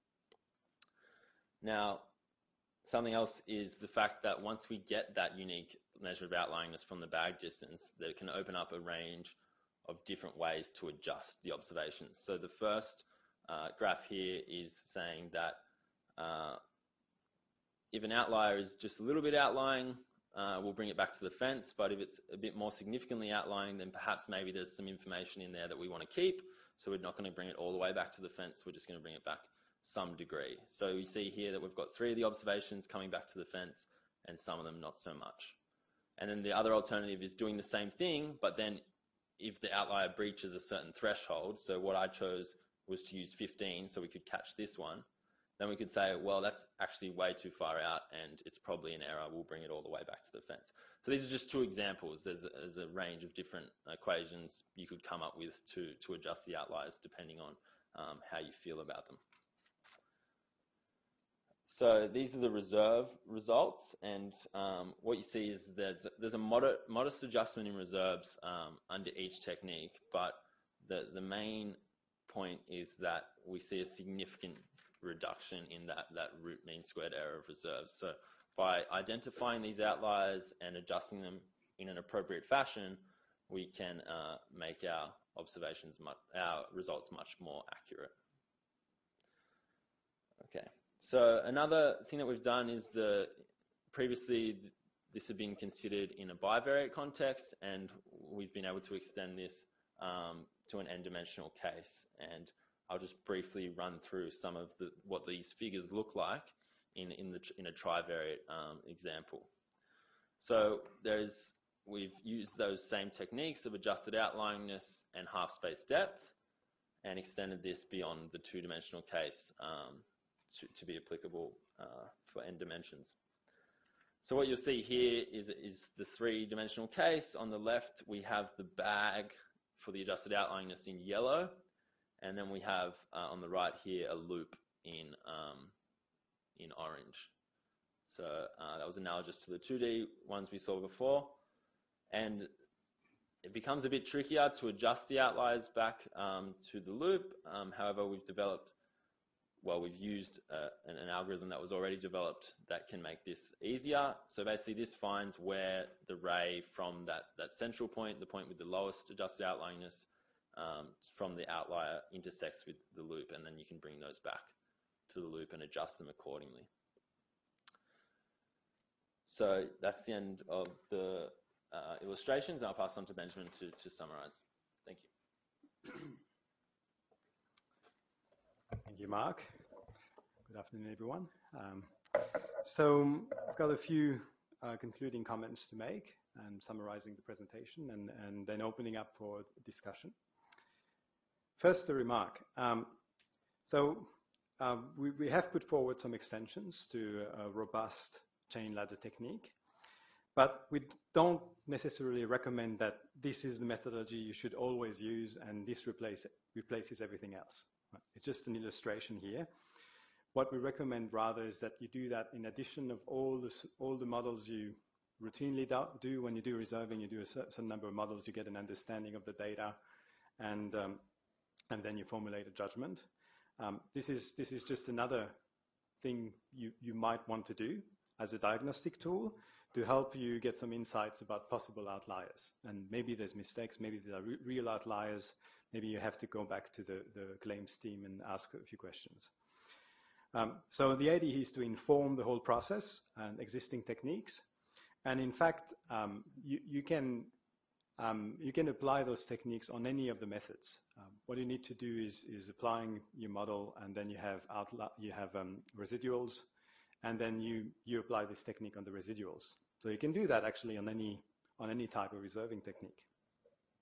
Now, something else is the fact that once we get that unique measure of outlyingness from the bag distance, that it can open up a range of different ways to adjust the observations. So the first uh, graph here is saying that uh, if an outlier is just a little bit outlying, Uh, we'll bring it back to the fence, but if it's a bit more significantly outlying, then perhaps maybe there's some information in there that we want to keep, so we're not going to bring it all the way back to the fence, we're just going to bring it back some degree. So we see here that we've got three of the observations coming back to the fence, and some of them not so much. And then the other alternative is doing the same thing, but then if the outlier breaches a certain threshold, so what I chose was to use fifteen, so we could catch this one, then we could say, well, that's actually way too far out and it's probably an error. We'll bring it all the way back to the fence. So these are just two examples. There's a, there's a range of different equations you could come up with to, to adjust the outliers depending on um, how you feel about them. So these are the reserve results, and um, what you see is there's, there's a moder modest adjustment in reserves um, under each technique, but the, the main point is that we see a significant reduction in that, that root mean squared error of reserves. So by identifying these outliers and adjusting them in an appropriate fashion, we can uh, make our observations, much, our results much more accurate. Okay, so another thing that we've done is the, previously this had been considered in a bivariate context, and we've been able to extend this um, to an n-dimensional case. And I'll just briefly run through some of the, what these figures look like in, in, the, in a trivariate um, example. So there's, we've used those same techniques of adjusted outlyingness and half space depth and extended this beyond the two-dimensional case um, to, to be applicable uh, for n dimensions. So what you'll see here is, is the three-dimensional case. On the left, we have the bag for the adjusted outlyingness in yellow. And then we have uh, on the right here a loop in um, in orange. So uh, that was analogous to the two D ones we saw before. And it becomes a bit trickier to adjust the outliers back um, to the loop. Um, however, we've developed, well, we've used uh, an, an algorithm that was already developed that can make this easier. So basically this finds where the ray from that, that central point, the point with the lowest adjusted outlyingness, Um, from the outlier intersects with the loop, and then you can bring those back to the loop and adjust them accordingly. So that's the end of the uh, illustrations, and I'll pass on to Benjamin to, to summarize. Thank you. Thank you, Mark. Good afternoon, everyone. Um, so I've got a few uh, concluding comments to make and summarizing the presentation, and, and then opening up for discussion. First, a remark. Um, so um, we, we have put forward some extensions to a robust chain ladder technique, but we don't necessarily recommend that this is the methodology you should always use and this replace, replaces everything else. It's just an illustration here. What we recommend rather is that you do that in addition of all the, all the models you routinely do. When you do reserving, you do a certain number of models, you get an understanding of the data, and um, and then you formulate a judgment. Um, this is this is just another thing you, you might want to do as a diagnostic tool to help you get some insights about possible outliers. And maybe there's mistakes, maybe there are re real outliers, maybe you have to go back to the, the claims team and ask a few questions. Um, so the idea is to inform the whole process and existing techniques. And in fact, um, you, you can Um, you can apply those techniques on any of the methods. Um, what you need to do is, is applying your model, and then you have, you have um, residuals, and then you, you apply this technique on the residuals. So you can do that actually on any, on any type of reserving technique.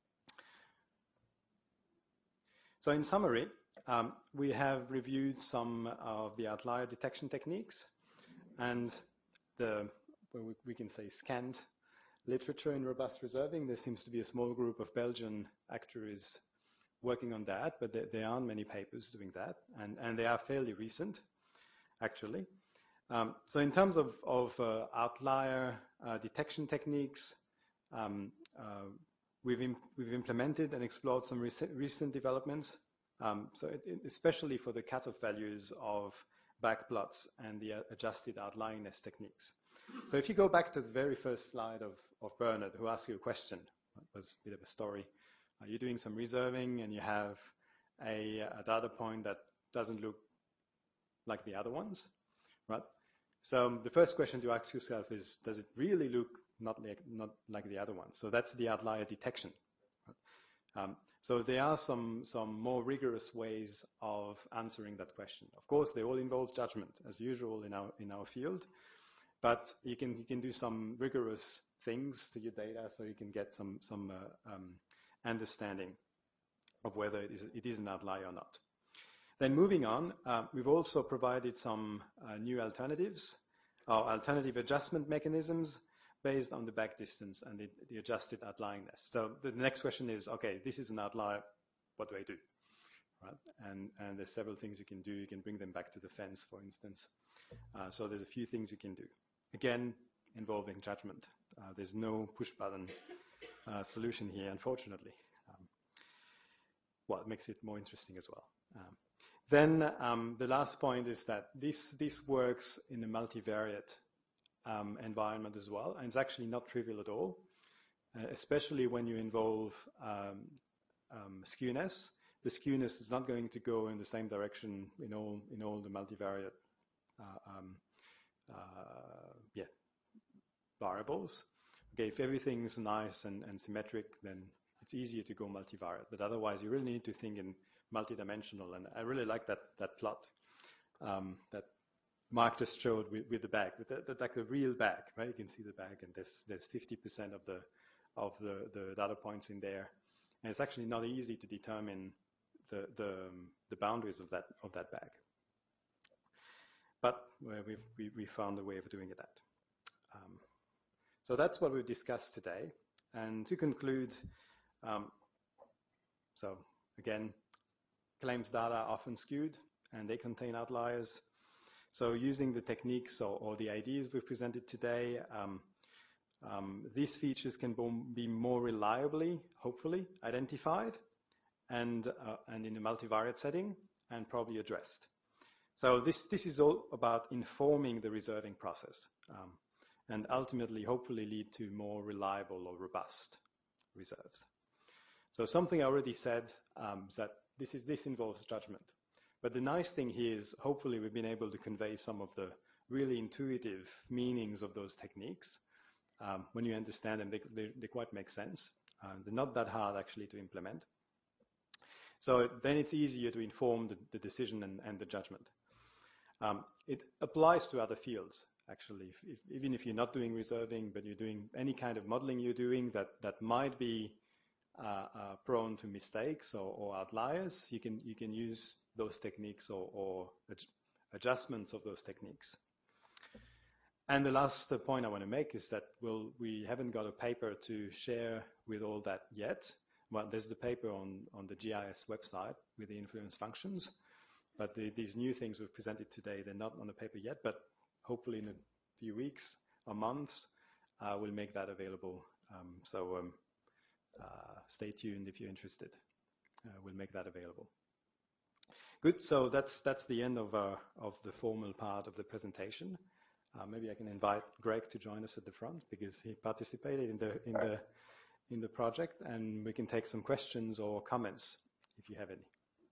So in summary, um, we have reviewed some of the outlier detection techniques and the, well, we, we can say, scanned literature in robust reserving. There seems to be a small group of Belgian actuaries working on that, but there, there aren't many papers doing that, and, and they are fairly recent, actually. Um, so in terms of, of uh, outlier uh, detection techniques, um, uh, we've, im we've implemented and explored some recent, recent developments, um, so it, it, especially for the cutoff values of backplots and the uh, adjusted outlyingness techniques. So if you go back to the very first slide of, of Bernard, who asked you a question, that was a bit of a story. Uh, you're doing some reserving and you have a, a data point that doesn't look like the other ones, right? So um, the first question to ask yourself is, does it really look not like, not like the other ones? So that's the outlier detection. Um, so there are some, some more rigorous ways of answering that question. Of course, they all involve judgment, as usual in our, in our field. But you can, you can do some rigorous things to your data so you can get some, some uh, um, understanding of whether it is, it is an outlier or not. Then moving on, uh, we've also provided some uh, new alternatives, or alternative adjustment mechanisms based on the back distance and the, the adjusted outlyingness. So the next question is, okay, this is an outlier, what do I do? Right? And, and there's several things you can do. You can bring them back to the fence, for instance. Uh, so there's a few things you can do. Again, involving judgment. Uh, there's no push-button uh, solution here, unfortunately. Um, well, it makes it more interesting as well. Um, then um, the last point is that this, this works in a multivariate um, environment as well, and it's actually not trivial at all, uh, especially when you involve um, um, skewness. The skewness is not going to go in the same direction in all, in all the multivariate uh, um, Uh, yeah, variables. Okay, if everything's nice and, and symmetric, then it's easier to go multivariate. But otherwise, you really need to think in multidimensional. And I really like that that plot um, that Mark just showed with, with the bag, with the, the, like the real bag, right? You can see the bag, and there's there's fifty percent of the of the, the data points in there, and it's actually not easy to determine the the, um, the boundaries of that of that bag. But uh, we've, we, we found a way of doing that. Um, so that's what we've discussed today. And to conclude, um, so again, claims data are often skewed and they contain outliers. So using the techniques or, or the ideas we've presented today, um, um, these features can be more reliably, hopefully, identified and, uh, and in a multivariate setting and probably addressed. So this, this is all about informing the reserving process um, and ultimately, hopefully, lead to more reliable or robust reserves. So something I already said um, is that this, is, this involves judgment. But the nice thing here is hopefully we've been able to convey some of the really intuitive meanings of those techniques. Um, when you understand them, they, they, they quite make sense. Uh, they're not that hard actually to implement. So then it's easier to inform the, the decision and, and the judgment. Um, it applies to other fields, actually. If, if, even if you're not doing reserving, but you're doing any kind of modeling you're doing that, that might be uh, uh, prone to mistakes or, or outliers, you can, you can use those techniques or, or ad adjustments of those techniques. And the last uh, point I want to make is that we'll, we haven't got a paper to share with all that yet. Well, there's the paper on, on the G I S website with the influence functions. But the, these new things we've presented today, they're not on the paper yet, but hopefully in a few weeks or months, uh, we'll make that available. Um, so um, uh, stay tuned if you're interested. Uh, we'll make that available. Good, so that's, that's the end of, uh, of the formal part of the presentation. Uh, maybe I can invite Greg to join us at the front because he participated in the, in the, in the project, and we can take some questions or comments if you have any.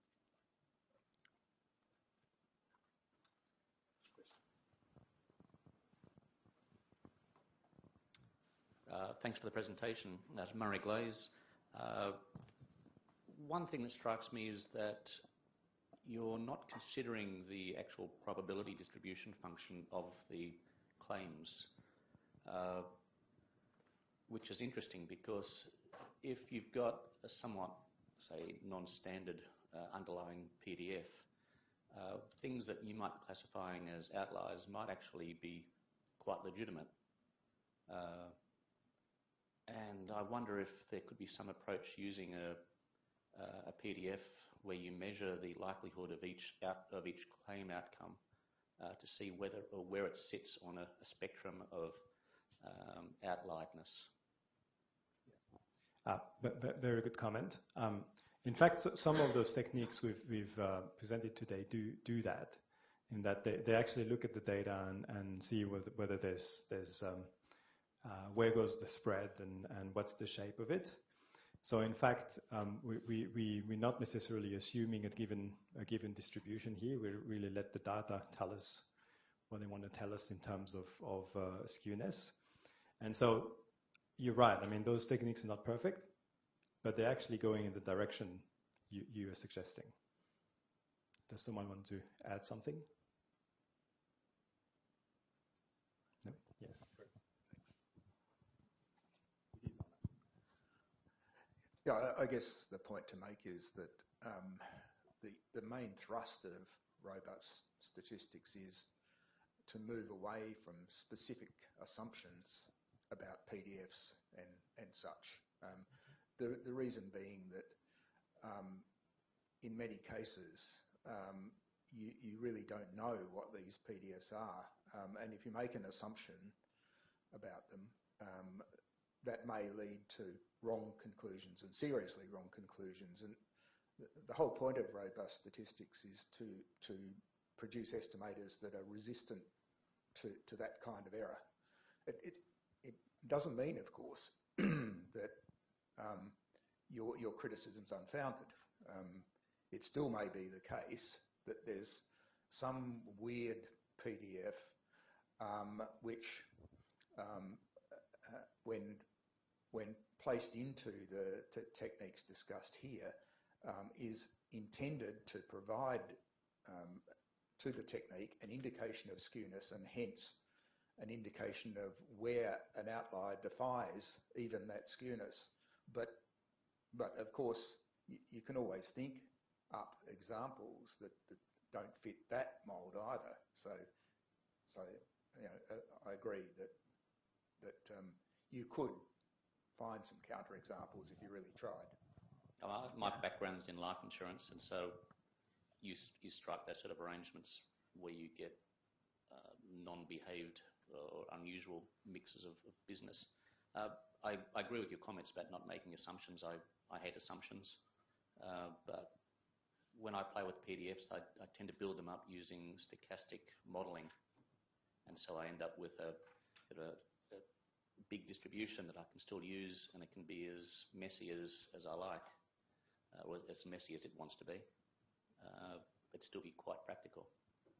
Uh, thanks for the presentation. That's Murray Glaze. Uh, one thing that strikes me is that you're not considering the actual probability distribution function of the claims, uh, which is interesting because if you've got a somewhat, say, non-standard uh, underlying P D F, uh, things that you might be classifying as outliers might actually be quite legitimate. Uh, and I wonder if there could be some approach using a, uh, a P D F where you measure the likelihood of each out, of each claim outcome uh, to see whether or where it sits on a, a spectrum of um, outliedness. Uh, but, but very good comment. Um, in fact, some of those techniques we've, we've uh, presented today do do that, in that they, they actually look at the data and, and see whether, whether there's there's um, uh, where goes the spread and, and what's the shape of it. So in fact, um, we, we, we, we're not necessarily assuming a given a given distribution here. We really let the data tell us what they want to tell us in terms of, of uh, skewness. And so you're right. I mean, those techniques are not perfect, but they're actually going in the direction you, you are suggesting. Does someone want to add something? No? Yeah. Yeah, I, I guess the point to make is that um, the, the main thrust of robust statistics is to move away from specific assumptions about P D Fs and, and such. Um, the, the reason being that um, in many cases um, you, you really don't know what these P D Fs are, um, and if you make an assumption about them, um, that may lead to wrong conclusions, and seriously wrong conclusions. And the, the whole point of robust statistics is to, to produce estimators that are resistant to, to that kind of error. It, it, it doesn't mean, of course, that um, your, your criticism's unfounded. Um, it still may be the case that there's some weird P D F um, which, um, uh, when when placed into the t techniques discussed here, um, is intended to provide um, to the technique an indication of skewness, and hence an indication of where an outlier defies even that skewness. But, but of course, you, you can always think up examples that, that don't fit that mould either. So, so you know, I agree that that um, you could find some counterexamples if you really tried. Uh, my background's in life insurance, and so you you strike that sort of arrangements where you get uh, non-behaved or unusual mixes of, of business. Uh, I, I agree with your comments about not making assumptions. I, I hate assumptions, uh, but when I play with P D Fs, I, I tend to build them up using stochastic modelling, and so I end up with a, a, a big distribution that I can still use, and it can be as messy as, as I like, uh, or as messy as it wants to be, uh, but still be quite practical.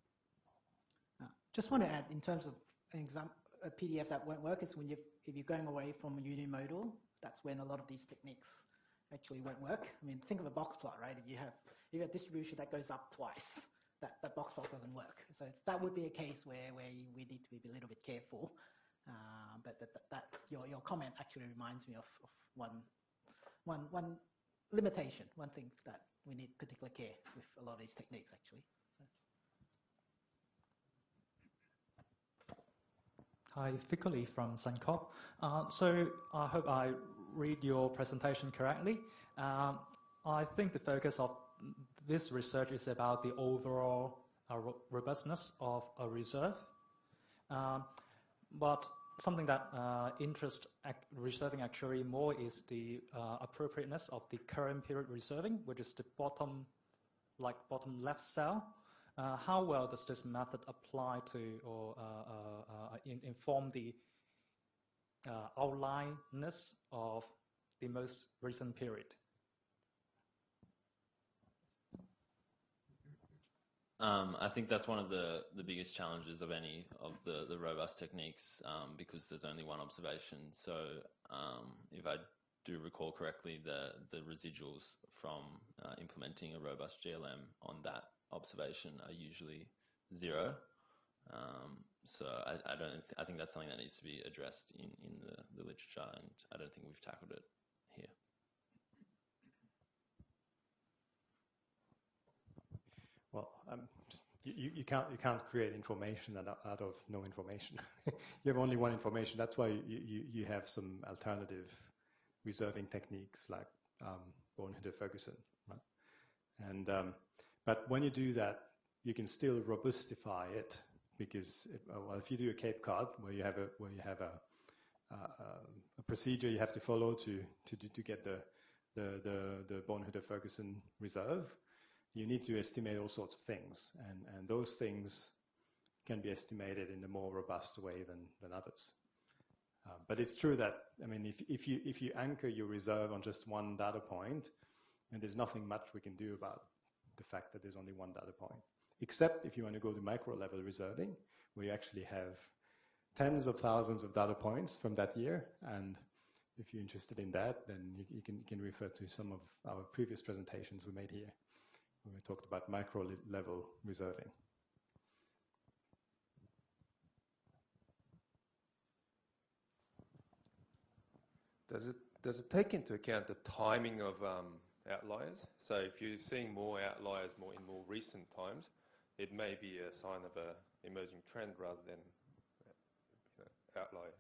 Uh, just want to add, in terms of an example, a P D F that won't work is when you if you're going away from a unimodal. That's when a lot of these techniques actually won't work. I mean, think of a box plot, right? If you have if you have a distribution that goes up twice, that, that box plot doesn't work. So it's, that would be a case where where we need to be a little bit careful. Uh, but that, that, that your your comment actually reminds me of, of one one one limitation, one thing that we need particular care with a lot of these techniques actually. So. Hi, Victor Lee from Suncorp. Uh, so I hope I read your presentation correctly. Um, I think the focus of this research is about the overall uh, robustness of a reserve. Um, but something that uh, interests ac reserving actuary more is the uh, appropriateness of the current period reserving, which is the bottom, like bottom left cell. Uh, how well does this method apply to or uh, uh, uh, in, inform the uh, outlineness of the most recent period? Um, I think that's one of the, the biggest challenges of any of the, the robust techniques, um, because there's only one observation. So um, if I do recall correctly, the, the residuals from uh, implementing a robust G L M on that observation are usually zero. Um, so I, I don't. Th I think that's something that needs to be addressed in in the, the literature, and I don't think we've tackled it here. Well, um, you, you can't you can't create information out, out of no information. You have only one information. That's why you, you, you have some alternative reserving techniques like um, Bornhuetter-Ferguson, right? And um, but when you do that, you can still robustify it, because if, uh, well, if you do a Cape Cod where you have a where you have a uh, a procedure you have to follow to to do, to get the the the, the Bornhuetter-Ferguson reserve, you need to estimate all sorts of things, and and those things can be estimated in a more robust way than than others. Uh, but it's true that, I mean, if if you if you anchor your reserve on just one data point, and there's nothing much we can do about the fact that there's only one data point, except if you want to go to micro level reserving, where you actually have tens of thousands of data points from that year. And if you're interested in that, then you, you can you can refer to some of our previous presentations we made here, where we talked about micro level reserving. Does it does it take into account the timing of um, outliers? So if you're seeing more outliers more in more recent times, it may be a sign of a emerging trend rather than you know, outliers.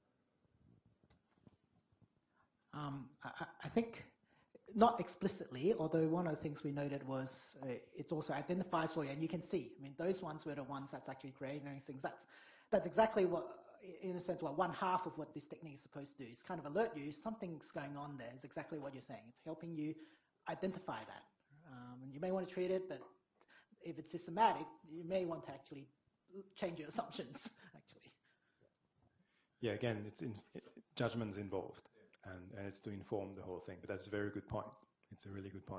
Um, I, I think not explicitly, although one of the things we noted was uh, it also identifies for you, and you can see. I mean, those ones were the ones that's actually creating those things. That's that's exactly what, in a sense, what one half of what this technique is supposed to do is kind of alert you something's going on there. Is exactly what you're saying. It's helping you identify that. Um, and you may want to treat it, but if it's systematic, you may want to actually change your assumptions. Actually. Yeah. Again, it's in, it, judgment's involved. And, and it's to inform the whole thing. But that's a very good point. It's a really good point.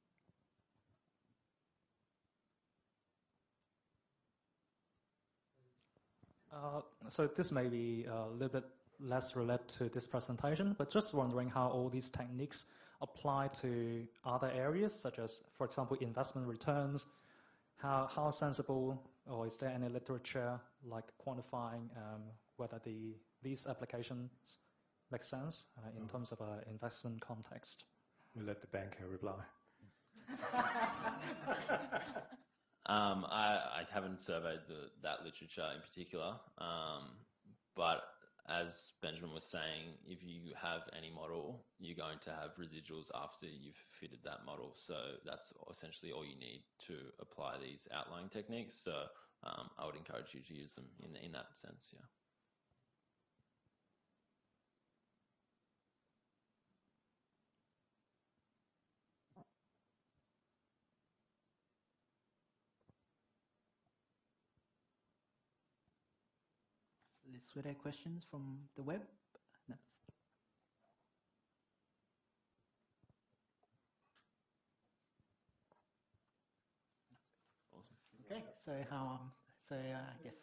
Uh, so this may be a little bit less related to this presentation, but just wondering how all these techniques apply to other areas, such as, for example, investment returns. How, how sensible, or is there any literature like quantifying um, whether the these applications make sense uh, in terms of an investment context? We'll let the banker reply. um, I, I haven't surveyed the, that literature in particular, um, but as Benjamin was saying, if you have any model, you're going to have residuals after you've fitted that model. So that's essentially all you need to apply these outlying techniques. So um, I would encourage you to use them in, in that sense, yeah. Liz, were there questions from the web? No. Awesome. Okay, so how, um, so uh, I guess.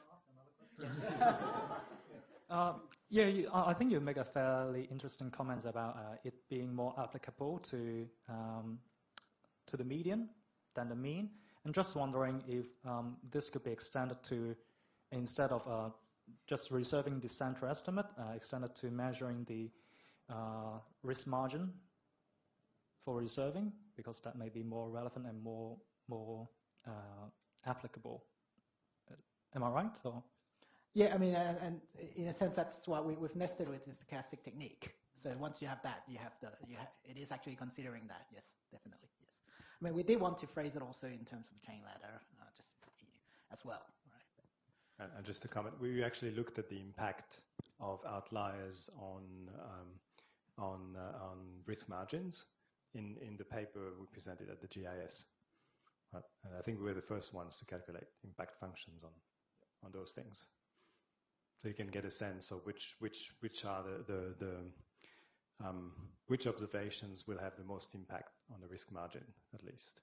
Uh, yeah, you, I think you make a fairly interesting comment about uh, it being more applicable to um, to the median than the mean. And just wondering if um, this could be extended to, instead of uh, just reserving the central estimate, uh, extended to measuring the uh, risk margin for reserving, because that may be more relevant and more more uh, applicable. Am I right? Or? Yeah, I mean, and, and in a sense, that's what we, we've nested with is the stochastic technique. So once you have that, you have the, you ha it is actually considering that. Yes, definitely. Yes. I mean, we did want to phrase it also in terms of chain ladder, uh, just as well, right? And, and just to comment, we actually looked at the impact of outliers on um, on uh, on risk margins in in the paper we presented at the G I S. Uh, and I think we were the first ones to calculate impact functions on on those things. So you can get a sense of which which which are the the, the um, which observations will have the most impact on the risk margin, at least.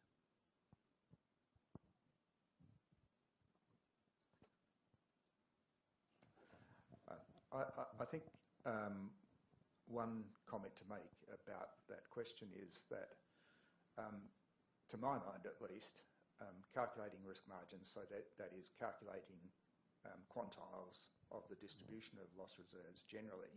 Uh, I, I, I think um, one comment to make about that question is that, um, to my mind at least, um, calculating risk margins, so that, that is calculating um, quantiles of the distribution of loss reserves generally,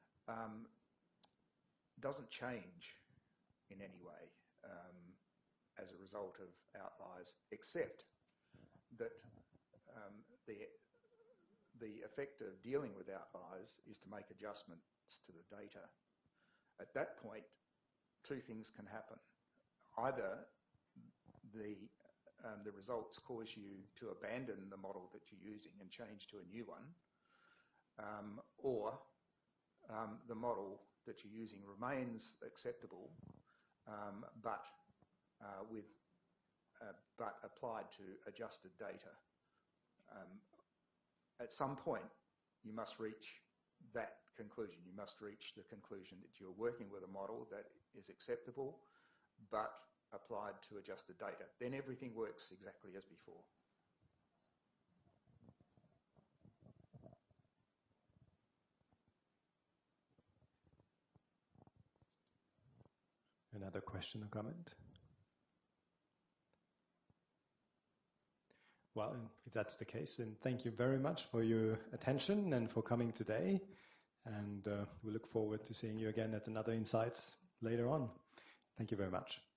um, doesn't change in any way um, as a result of outliers, except that um, the, the effect of dealing with outliers is to make adjustments to the data. At that point, two things can happen. Either the, um, the results cause you to abandon the model that you're using and change to a new one, um, or um, the model that you're using remains acceptable, um, but uh, with uh, but applied to adjusted data. Um, at some point, you must reach that conclusion. You must reach the conclusion that you're working with a model that is acceptable, but applied to adjusted data. Then everything works exactly as before. Another question or comment? Well, if that's the case, then thank you very much for your attention and for coming today. And uh, we look forward to seeing you again at another Insights later on. Thank you very much.